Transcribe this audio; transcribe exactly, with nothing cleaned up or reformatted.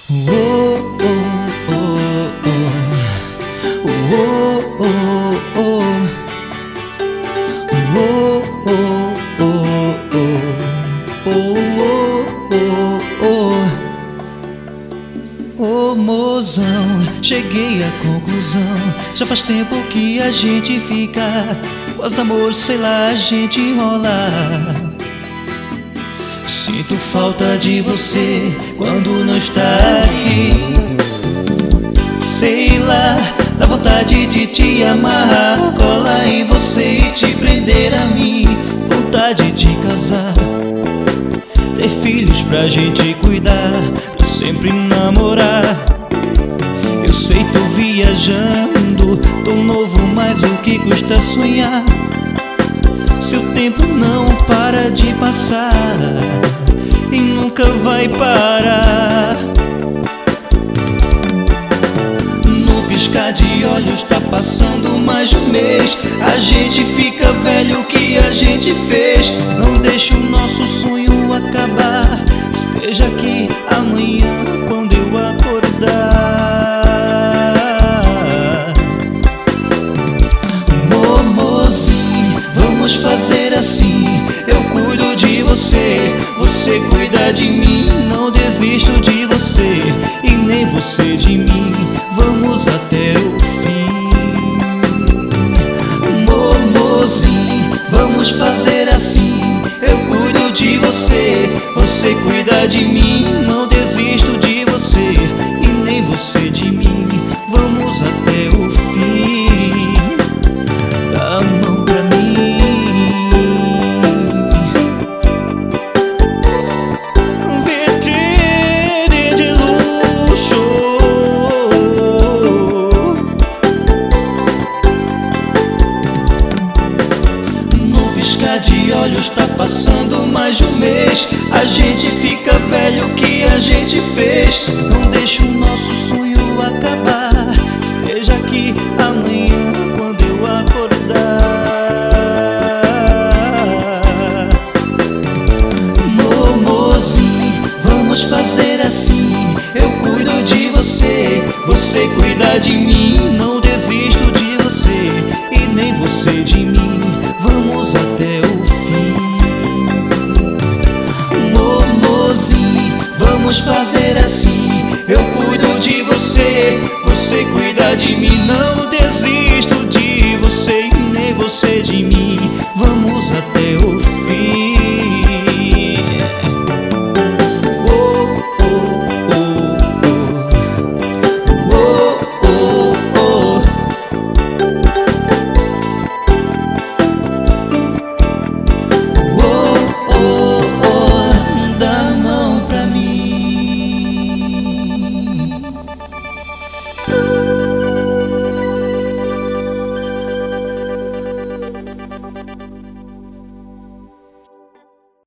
Oh, oh, oh, oh. Oh, oh, oh. Oh, oh, oh, oh. Oh, oh, oh. Ô mozão, cheguei à conclusão. Já faz tempo que a gente fica. Gosto de amor, sei lá, a gente enrola. Sinto falta de você quando não está aqui. Sei lá, dá vontade de te amarrar, colar em você e te prender a mim. Vontade de casar, ter filhos pra gente cuidar, pra sempre namorar. Eu sei, tô viajando, tô novo, mas o que custa sonhar? Seu tempo não para de passar e nunca vai parar. No piscar de olhos tá passando mais de um mês. A gente fica velho, o que a gente fez? Não deixe o nosso sonho acabar. Esteja aqui amanhã quando eu acordar. Momozinho, vamos fazer assim. Eu cuido de você, você cuida de mim. Não desisto de você e nem você de mim. Vamos até o fim. Momozinho, vamos fazer assim. Eu cuido de você, você cuida de mim. Não desisto de você e nem você de mim. Vamos até o fim. Dá a mão pra mim. Vitrine de luxo. No piscar de olhos tá passando mais de um mês. A gente fica velho, o que a gente fez? Não deixe o nosso sonho acabar. Esteja aqui amanhã quando eu acordar. Momozinho, vamos fazer assim. Eu cuido de você, você cuida de mim. Não desisto de você e nem você de mim. Vamos até o fim. Momozinho, vamos fazer assim. Eu cuido de você, você cuida de mim. Não